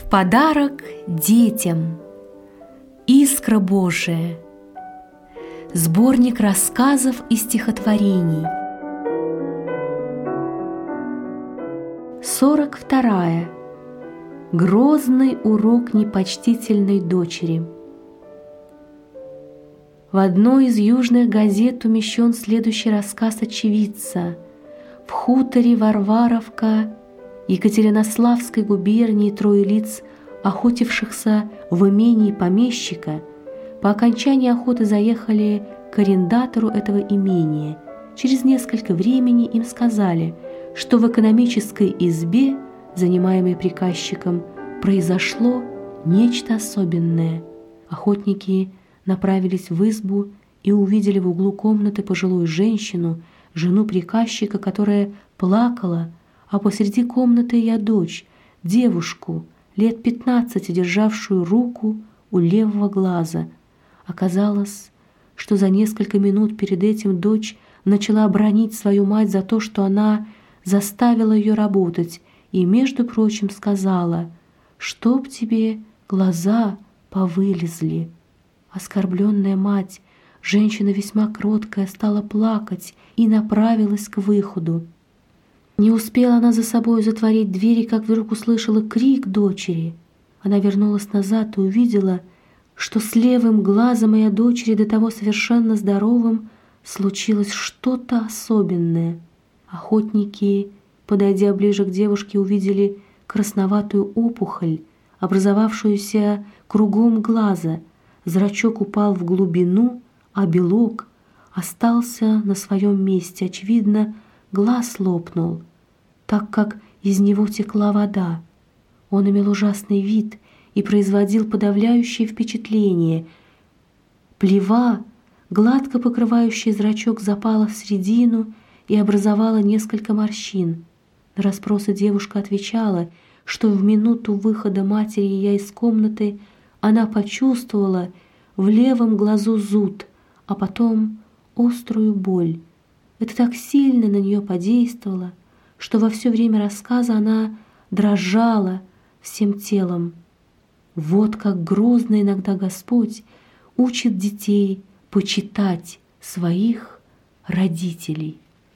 подарок детям. Искра Божия. Сборник рассказов и стихотворений. 42. Грозный урок непочтительной дочери. В одной из южных газет умещен следующий рассказ очевидца. В хуторе Варваровка Екатеринославской губернии 3 лиц, охотившихся в имении помещика, по окончании охоты заехали к арендатору этого имения. Через несколько времени им сказали, что в экономической избе, занимаемой приказчиком, произошло нечто особенное. Охотники направились в избу и увидели в углу комнаты пожилую женщину, жену приказчика, которая плакала, а посреди комнаты ее дочь, девушку, лет 15, державшую руку у левого глаза. Оказалось, что за несколько минут перед этим дочь начала бранить свою мать за то, что она заставила ее работать, и, между прочим, сказала: «Чтоб тебе глаза повылезли». Оскорбленная мать, женщина весьма кроткая, стала плакать и направилась к выходу. Не успела она за собой затворить двери, как вдруг услышала крик дочери. Она вернулась назад и увидела, что с левым глазом ее дочери, до того совершенно здоровым, случилось что-то особенное. Охотники, подойдя ближе к девушке, увидели красноватую опухоль, образовавшуюся кругом глаза. Зрачок упал в глубину, а белок остался на своем месте. Очевидно, глаз лопнул, так как из него текла вода. Он имел ужасный вид и производил подавляющее впечатление. Плева, гладко покрывающая зрачок, запала в середину и образовала несколько морщин. На расспросы девушка отвечала, что в минуту выхода матери ее из комнаты она почувствовала в левом глазу зуд, а потом острую боль. Это так сильно на нее подействовало, что во все время рассказа она дрожала всем телом. Вот как грозно иногда Господь учит детей почитать своих родителей.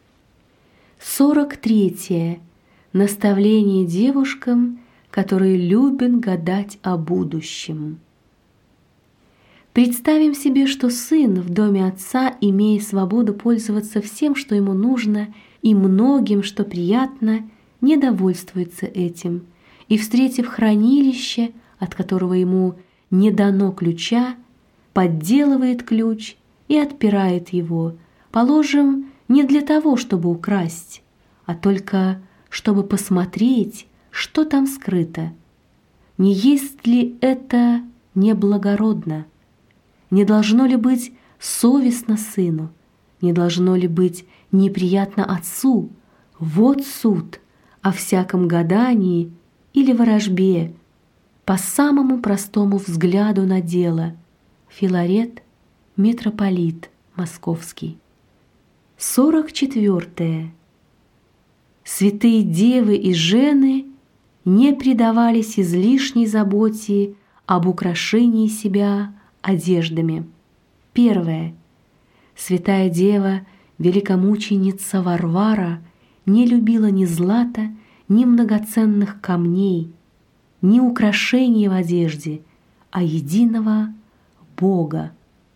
43. Наставление девушкам, которые любят гадать о будущем. Представим себе, что сын в доме отца, имея свободу пользоваться всем, что ему нужно, и многим, что приятно, не довольствуется этим, и, встретив хранилище, от которого ему не дано ключа, подделывает ключ и отпирает его, положим, не для того, чтобы украсть, а только чтобы посмотреть, что там скрыто. Не есть ли это неблагородно? Не должно ли быть совестно сыну? Не должно ли быть неприятно отцу? Вот суд о всяком гадании или ворожбе по самому простому взгляду на дело. Филарет, митрополит Московский. 44. Святые девы и жены не предавались излишней заботе об украшении себя одеждами. 1. Святая дева, великомученица Варвара, не любила ни злата, ни многоценных камней, ни украшений в одежде, а единого Бога.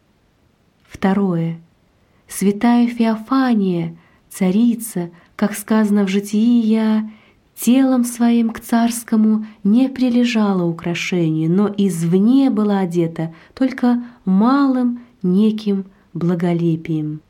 2. Святая Феофания, царица, как сказано в житии я, телом своим к царскому не прилежала украшению, но извне была одета только малым неким благолепием.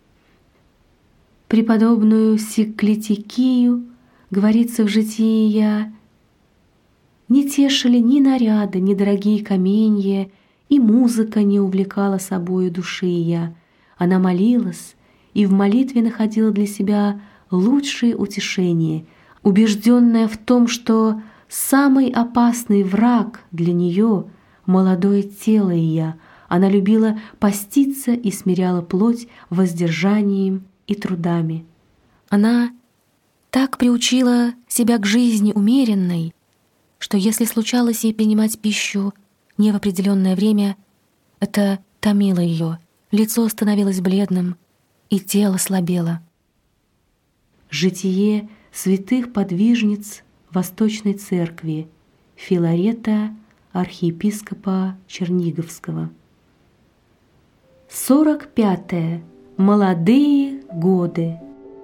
Преподобную Сиклитикию, говорится в житии я, не тешили ни наряды, ни дорогие каменья, и музыка не увлекала собою души я. Она молилась и в молитве находила для себя лучшие утешения, убежденная в том, что самый опасный враг для нее — молодое тело ее. Она любила поститься и смиряла плоть воздержанием и трудами. Она так приучила себя к жизни умеренной, что если случалось ей принимать пищу не в определенное время, это томило ее, лицо становилось бледным, и тело слабело. Житие святых подвижниц Восточной Церкви Филарета, архиепископа Черниговского. 45. Молодые годы.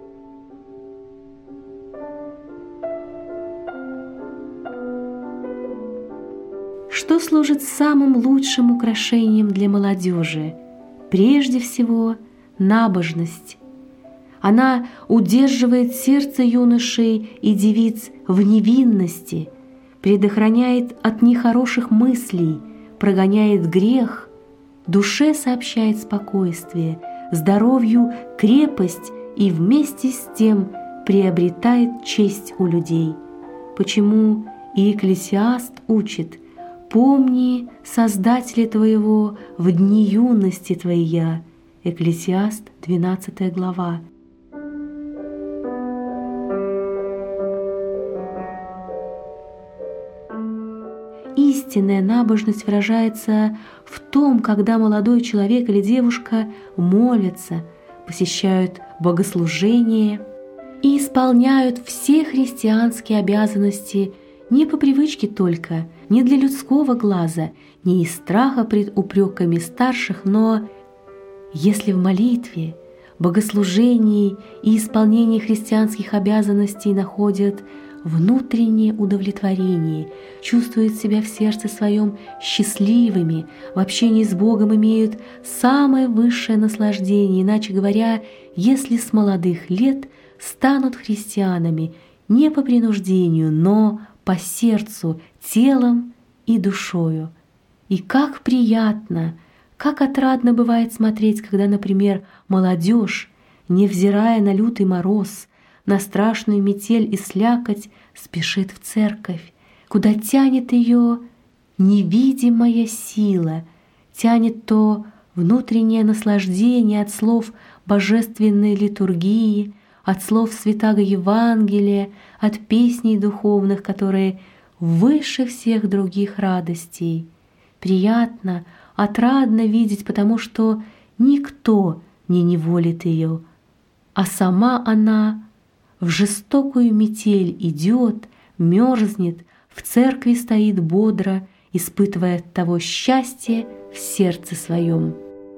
Что служит самым лучшим украшением для молодежи? Прежде всего, набожность. Она удерживает сердце юношей и девиц в невинности, предохраняет от нехороших мыслей, прогоняет грех, душе сообщает спокойствие, здоровью крепость и вместе с тем приобретает честь у людей. Почему и Экклесиаст учит: «Помни Создателя твоего в дни юности твоя». Экклесиаст, 12 глава. Истинная набожность выражается в том, когда молодой человек или девушка молятся, посещают богослужения и исполняют все христианские обязанности не по привычке только, не для людского глаза, не из страха пред упреками старших, но если в молитве, богослужении и исполнении христианских обязанностей находят внутреннее удовлетворение, чувствуют себя в сердце своем счастливыми, в общении с Богом имеют самое высшее наслаждение, иначе говоря, если с молодых лет станут христианами не по принуждению, но по сердцу, телом и душою. И как приятно, как отрадно бывает смотреть, когда, например, молодежь, невзирая на лютый мороз, на страшную метель и слякоть, спешит в церковь, куда тянет ее невидимая сила, тянет то внутреннее наслаждение от слов божественной литургии, от слов святаго Евангелия, от песней духовных, которые выше всех других радостей. Приятно, отрадно видеть, потому что никто не неволит ее, а сама она в жестокую метель идет, мерзнет, в церкви стоит бодро, испытывая от того счастье в сердце своем.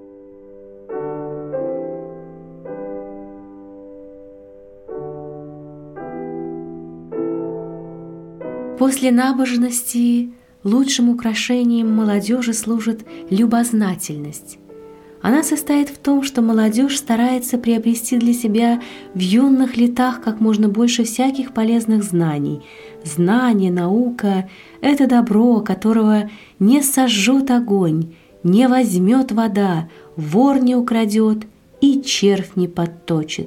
После набожности лучшим украшением молодежи служит любознательность. Она состоит в том, что молодежь старается приобрести для себя в юных летах как можно больше всяких полезных знаний. Знание, наука — это добро, которого не сожжет огонь, не возьмет вода, вор не украдет и червь не подточит.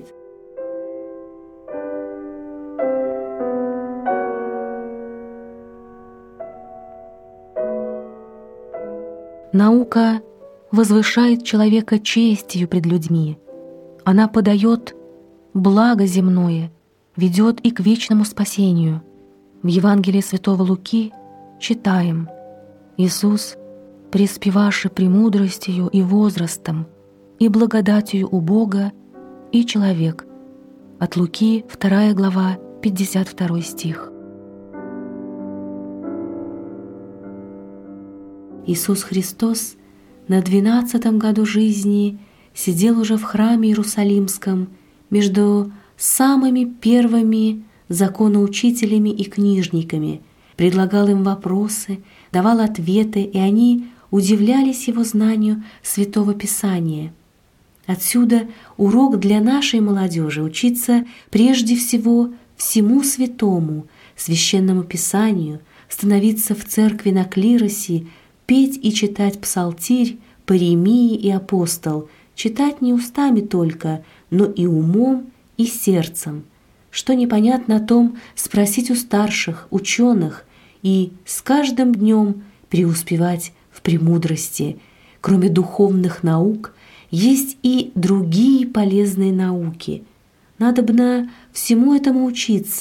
Наука возвышает человека честью пред людьми. Она подает благо земное, ведет и к вечному спасению. В Евангелии святого Луки читаем: «Иисус, преспеваши премудростью и возрастом, и благодатью у Бога и человек». От Луки, 2 глава, 52 стих. Иисус Христос на 12-м году жизни сидел уже в храме Иерусалимском между самыми первыми законоучителями и книжниками, предлагал им вопросы, давал ответы, и они удивлялись его знанию Святого Писания. Отсюда урок для нашей молодежи — учиться прежде всего всему святому, священному Писанию, становиться в церкви на клиросе, петь и читать псалтирь, паремии и апостол, читать не устами только, но и умом, и сердцем. Что непонятно о том, спросить у старших, ученых, и с каждым днем преуспевать в премудрости. Кроме духовных наук, есть и другие полезные науки. Надобно всему этому учиться,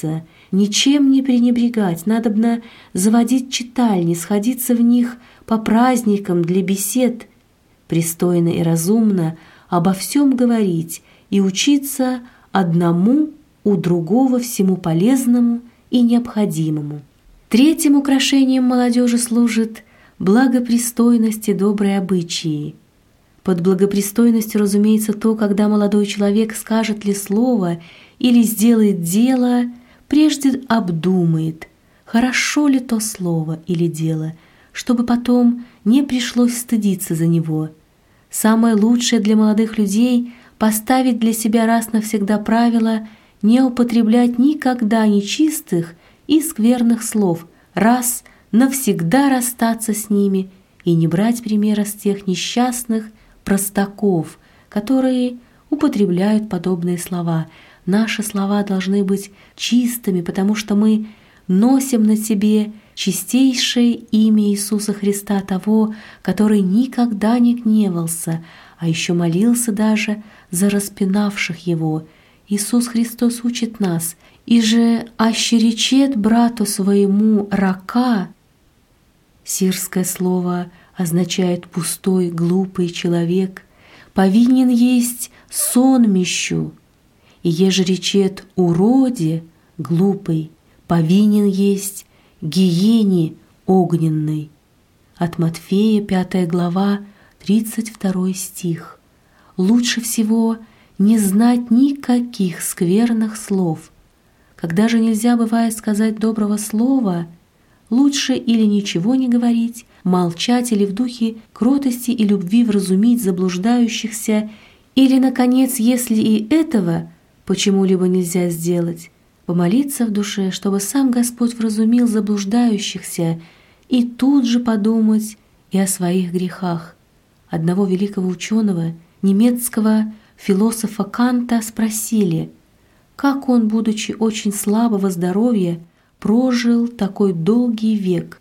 ничем не пренебрегать, надобно заводить читальни, сходиться в них по праздникам для бесед, пристойно и разумно обо всем говорить и учиться одному у другого всему полезному и необходимому. Третьим украшением молодежи служит благопристойность и добрые обычаи. Под благопристойностью, разумеется, то, когда молодой человек скажет ли слово или сделает дело, прежде обдумает, хорошо ли то слово или дело, чтобы потом не пришлось стыдиться за него. Самое лучшее для молодых людей – поставить для себя раз навсегда правило не употреблять никогда нечистых и скверных слов, раз навсегда расстаться с ними и не брать примера с тех несчастных простаков, которые употребляют подобные слова. Наши слова должны быть чистыми, потому что мы носим на себе чистейшее имя Иисуса Христа, того, который никогда не гневался, а еще молился даже за распинавших его. Иисус Христос учит нас: «И же аще речет брату своему рака». Сирское слово означает «пустой, глупый человек», «повинен есть сонмищу», и еже речет «уроде», «глупый», «повинен есть гиене огненной». От Матфея, 5 глава, 32 стих. Лучше всего не знать никаких скверных слов. Когда же нельзя бывает сказать доброго слова, лучше или ничего не говорить, молчать или в духе кротости и любви вразумить заблуждающихся, или, наконец, если и этого почему-либо нельзя сделать, помолиться в душе, чтобы сам Господь вразумил заблуждающихся, и тут же подумать и о своих грехах. Одного великого ученого, немецкого философа Канта, спросили, как он, будучи очень слабого здоровья, прожил такой долгий век.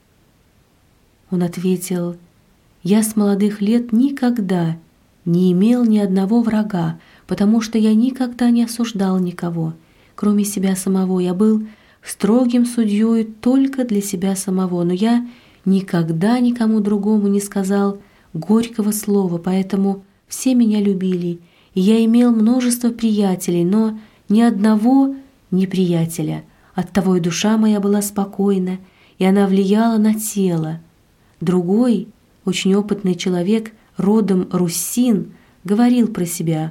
Он ответил: «Я с молодых лет никогда не имел ни одного врага, потому что я никогда не осуждал никого, кроме себя самого. Я был строгим судьей только для себя самого, но я никогда никому другому не сказал горького слова, поэтому все меня любили, и я имел множество приятелей, но ни одного неприятеля. Оттого и душа моя была спокойна, и она влияла на тело». Другой, очень опытный человек, родом русин, говорил про себя: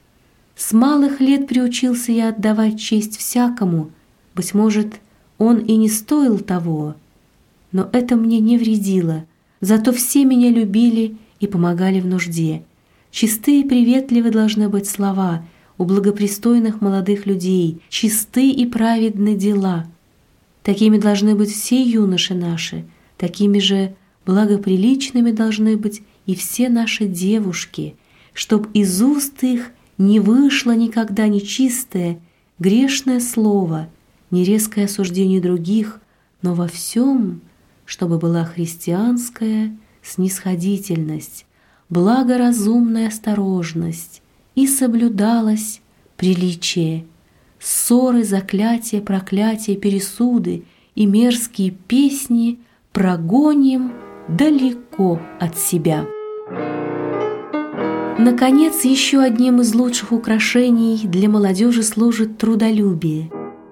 «С малых лет приучился я отдавать честь всякому, быть может, он и не стоил того, но это мне не вредило, зато все меня любили и помогали в нужде». Чистые и приветливы должны быть слова у благопристойных молодых людей, чисты и праведны дела. Такими должны быть все юноши наши, такими же благоприличными должны быть и все наши девушки, чтоб из уст их не вышло никогда нечистое, грешное слово, не резкое осуждение других, но во всем, чтобы была христианская снисходительность, благоразумная осторожность и соблюдалось приличие. Ссоры, заклятия, проклятия, пересуды и мерзкие песни прогоним далеко от себя. Наконец, еще одним из лучших украшений для молодежи служит трудолюбие.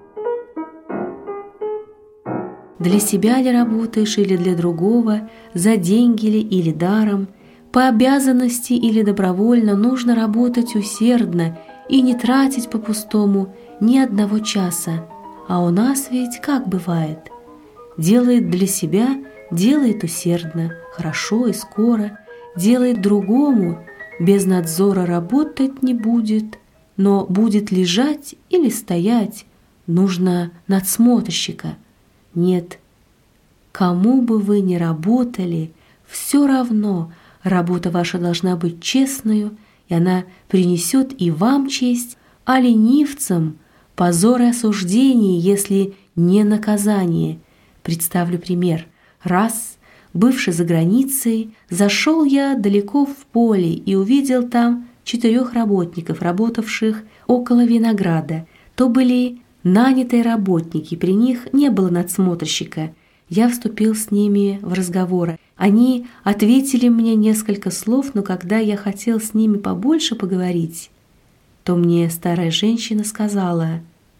Для себя ли работаешь или для другого, за деньги ли или даром, по обязанности или добровольно, нужно работать усердно и не тратить по-пустому ни одного часа. А у нас ведь как бывает? Делает для себя, делает усердно, хорошо и скоро, делает другому, без надзора работать не будет, но будет лежать или стоять, нужно надсмотрщика. Нет, кому бы вы ни работали, все равно работа ваша должна быть честную, и она принесет и вам честь, а ленивцам позор и осуждение, если не наказание. Представлю пример. Раз, бывший за границей, зашел я далеко в поле и увидел там 4 работников, работавших около винограда. То были нанятые работники, при них не было надсмотрщика. Я вступил с ними в разговор. Они ответили мне несколько слов, но когда я хотел с ними побольше поговорить, то мне старая женщина сказала: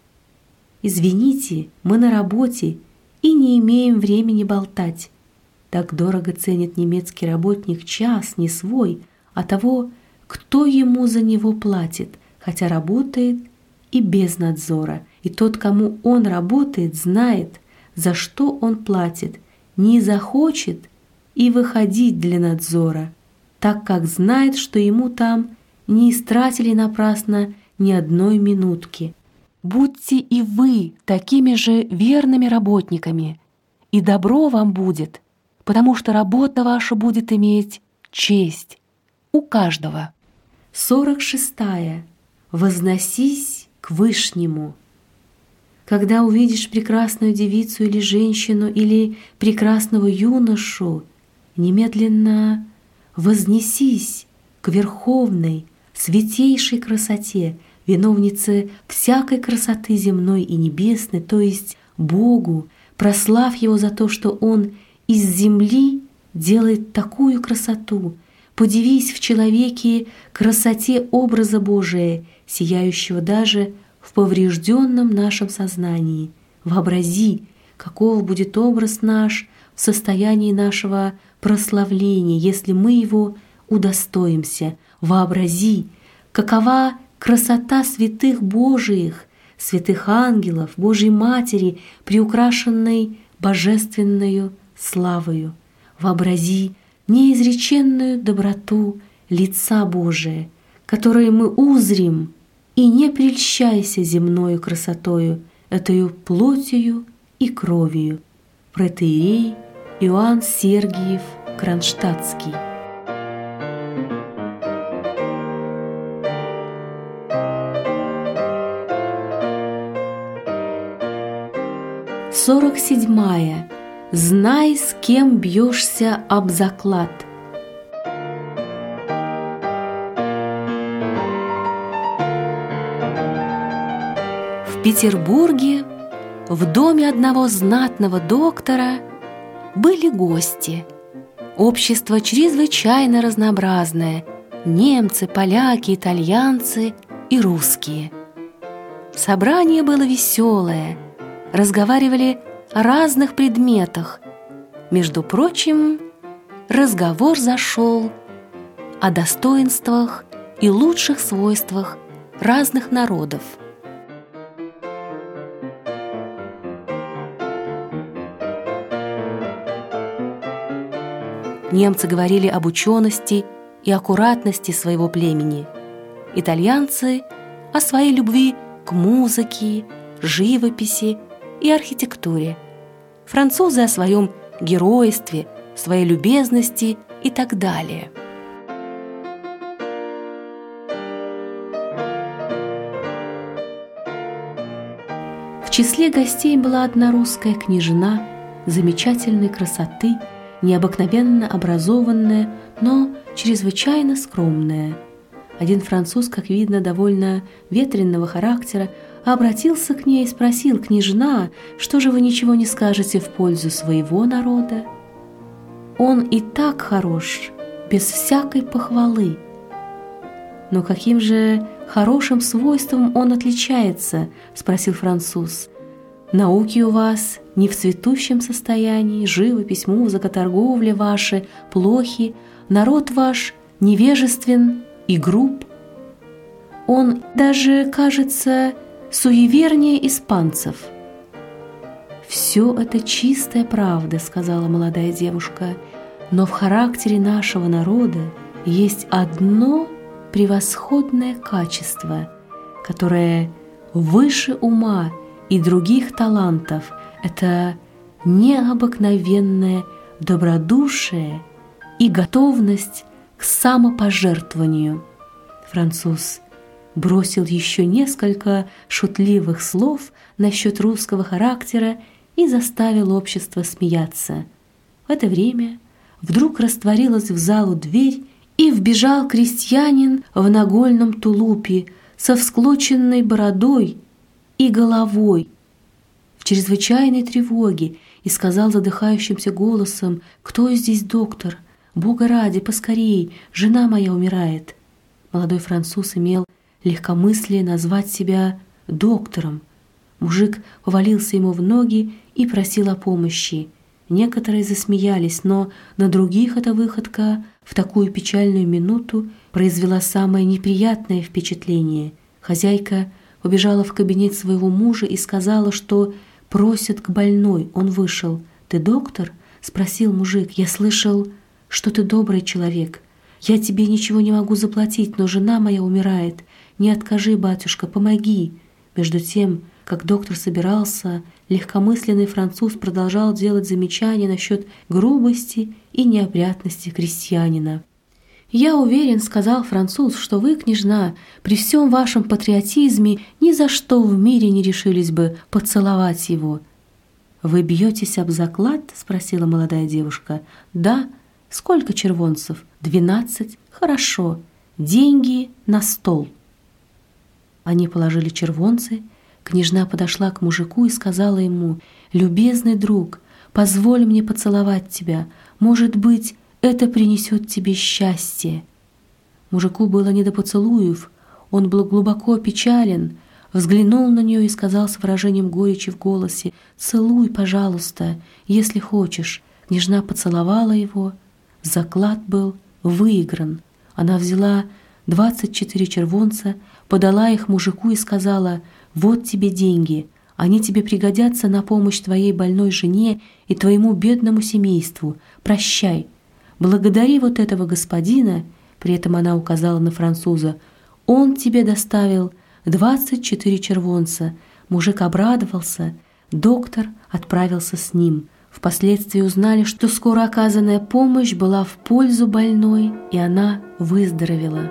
«Извините, мы на работе и не имеем времени болтать». Так дорого ценит немецкий работник час не свой, а того, кто ему за него платит, хотя работает и без надзора. И тот, кому он работает, знает, за что он платит, не захочет и выходить для надзора, так как знает, что ему там не истратили напрасно ни одной минутки. Будьте и вы такими же верными работниками, и добро вам будет, потому что работа ваша будет иметь честь у каждого. 46. Возносись к Вышнему. Когда увидишь прекрасную девицу или женщину, или прекрасного юношу, немедленно вознесись к верховной, святейшей красоте, виновнице всякой красоты земной и небесной, то есть Богу, прославь Его за то, что Он из земли делает такую красоту. Подивись в человеке красоте образа Божия, сияющего даже в поврежденном нашем сознании. Вообрази, каков будет образ наш в состоянии нашего прославления, если мы его удостоимся. Вообрази, какова красота святых Божиих, святых ангелов, Божьей Матери, приукрашенной божественною славою. Вообрази неизреченную доброту лица Божия, которое мы узрим, и не прельщайся земною красотою, этою плотью и кровью. Протоиерей Иоанн Сергиев Кронштадтский. Сорок 47. Знай, с кем бьешься об заклад. В Петербурге в доме одного знатного доктора были гости. Общество чрезвычайно разнообразное: немцы, поляки, итальянцы и русские. Собрание было веселое, разговаривали о разных предметах. Между прочим, разговор зашел о достоинствах и лучших свойствах разных народов. Немцы говорили об учености и аккуратности своего племени, итальянцы — о своей любви к музыке, живописи и архитектуре, французы о своем геройстве, своей любезности и так далее. В числе гостей была одна русская княжна замечательной красоты, необыкновенно образованная, но чрезвычайно скромная. Один француз, как видно, довольно ветреного характера, обратился к ней и спросил: «Княжна, что же вы ничего не скажете в пользу своего народа? Он и так хорош, без всякой похвалы». «Но каким же хорошим свойством он отличается?» — спросил француз. «Науки у вас не в цветущем состоянии, живопись, музыка, торговля ваши плохи, народ ваш невежествен и груб. Он даже, кажется, суевернее испанцев». «Все это чистая правда», — сказала молодая девушка, «но в характере нашего народа есть одно превосходное качество, которое выше ума и других талантов. Это необыкновенное добродушие и готовность к самопожертвованию». Француз бросил еще несколько шутливых слов насчет русского характера и заставил общество смеяться. В это время вдруг растворилась в залу дверь, и вбежал крестьянин в нагольном тулупе со всклоченной бородой и головой в чрезвычайной тревоге и сказал задыхающимся голосом: «Кто здесь доктор? Бога ради, поскорей, жена моя умирает». Молодой француз имел легкомыслие назвать себя доктором. Мужик повалился ему в ноги и просил о помощи. Некоторые засмеялись, но на других эта выходка в такую печальную минуту произвела самое неприятное впечатление. Хозяйка побежала в кабинет своего мужа и сказала, что просят к больной. Он вышел. «Ты доктор?» — спросил мужик. «Я слышал, что ты добрый человек. Я тебе ничего не могу заплатить, но жена моя умирает. Не откажи, батюшка, помоги». Между тем, как доктор собирался, легкомысленный француз продолжал делать замечания насчет грубости и неопрятности крестьянина. «Я уверен, — сказал француз, — что вы, княжна, при всем вашем патриотизме ни за что в мире не решились бы поцеловать его». «Вы бьетесь об заклад?» — спросила молодая девушка. «Да. Сколько червонцев? 12. Хорошо. Деньги на стол». Они положили червонцы. Княжна подошла к мужику и сказала ему: «Любезный друг, позволь мне поцеловать тебя. Может быть, это принесет тебе счастье». Мужику было не до поцелуев. Он был глубоко опечален, взглянул на нее и сказал с выражением горечи в голосе: «Целуй, пожалуйста, если хочешь». Княжна поцеловала его. Заклад был выигран. Она взяла 24 червонца, подала их мужику и сказала: «Вот тебе деньги, они тебе пригодятся на помощь твоей больной жене и твоему бедному семейству. Прощай. Благодари вот этого господина», при этом она указала на француза, «он тебе доставил 24 червонца». Мужик обрадовался, доктор отправился с ним. Впоследствии узнали, что скоро оказанная помощь была в пользу больной, и она выздоровела.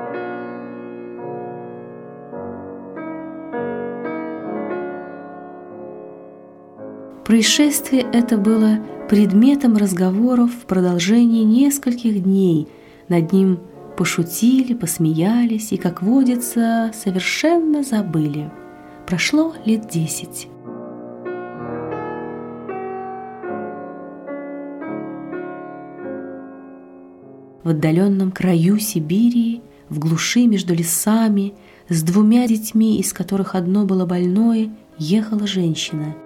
Происшествие это было предметом разговоров в продолжении нескольких дней. Над ним пошутили, посмеялись и, как водится, совершенно забыли. Прошло лет 10. В отдаленном краю Сибири, в глуши между лесами, с 2 детьми, из которых одно было больное, ехала женщина.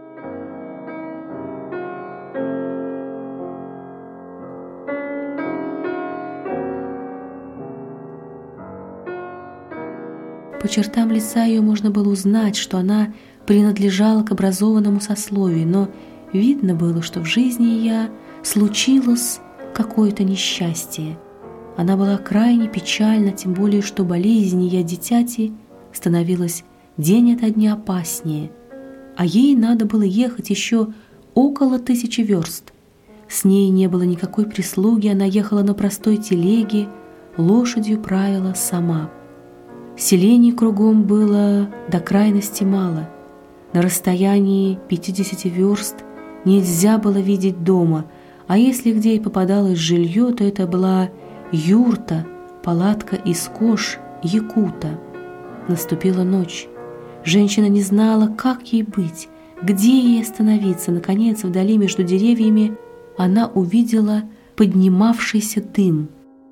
По чертам лица ее можно было узнать, что она принадлежала к образованному сословию, но видно было, что в жизни ее случилось какое-то несчастье. Она была крайне печальна, тем более, что болезнь ее дитяти становилась день ото дня опаснее, а ей надо было ехать еще около 1000 верст. С ней не было никакой прислуги, она ехала на простой телеге, лошадью правила сама. Селений кругом было до крайности мало. На расстоянии 50 верст нельзя было видеть дома, а если где и попадалось жилье, то это была юрта, палатка из кож якута. Наступила ночь. Женщина не знала, как ей быть, где ей остановиться. Наконец, вдали между деревьями она увидела поднимавшийся дым.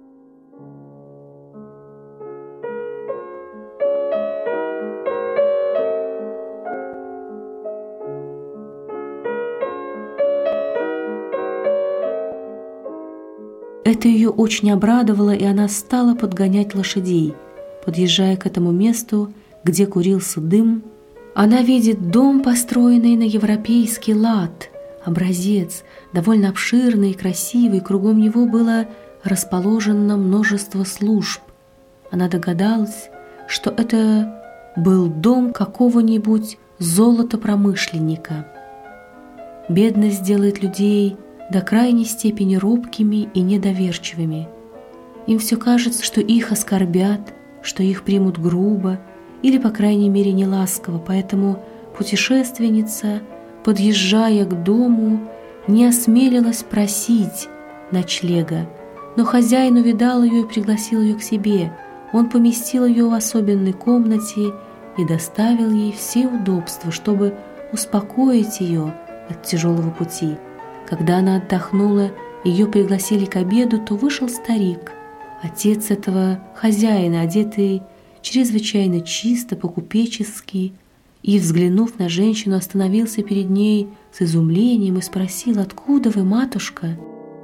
Это ее очень обрадовало, и она стала подгонять лошадей. Подъезжая к этому месту, где курился дым, она видит дом, построенный на европейский лад, образец, довольно обширный и красивый, кругом него было расположено множество служб. Она догадалась, что это был дом какого-нибудь золотопромышленника. Бедность делает людей до крайней степени робкими и недоверчивыми. Им все кажется, что их оскорбят, что их примут грубо или, по крайней мере, неласково, поэтому путешественница, подъезжая к дому, не осмелилась просить ночлега, но хозяин увидал ее и пригласил ее к себе. Он поместил ее в особенной комнате, и доставил ей все удобства, чтобы успокоить ее от тяжелого пути. Когда она отдохнула, ее пригласили к обеду, то вышел старик, отец этого хозяина, одетый чрезвычайно чисто, по-купечески, и, взглянув на женщину, остановился перед ней с изумлением и спросил: «Откуда вы, матушка?»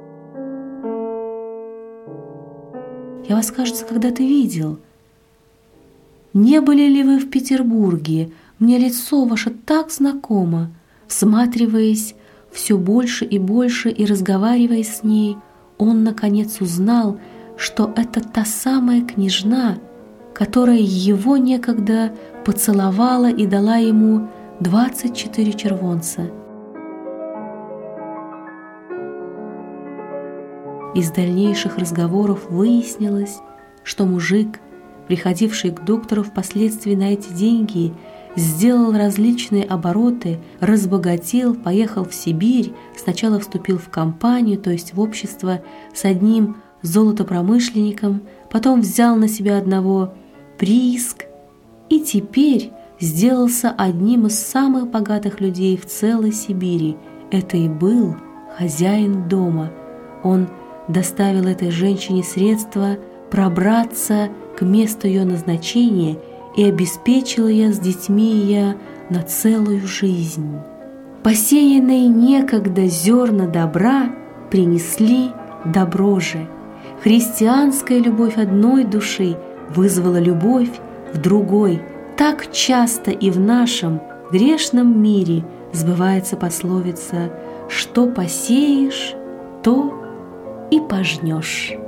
«Я вас, кажется, когда-то видел. Не были ли вы в Петербурге? Мне лицо ваше так знакомо». Всматриваясь все больше и больше и разговаривая с ней, он, наконец, узнал, что это та самая княжна, которая его некогда поцеловала и дала ему 24 червонца. Из дальнейших разговоров выяснилось, что мужик, приходивший к доктору впоследствии на эти деньги, сделал различные обороты, разбогател, поехал в Сибирь, сначала вступил в компанию, то есть в общество, с одним золотопромышленником, потом взял на себя одного прииск и теперь сделался одним из самых богатых людей в целой Сибири. Это и был хозяин дома. Он доставил этой женщине средства пробраться к месту ее назначения и обеспечил ее с детьми ее на целую жизнь. Посеянные некогда зерна добра принесли добро же. Христианская любовь одной души вызвала любовь в другой. Так часто и в нашем грешном мире сбывается пословица: «Что посеешь, то и пожнешь».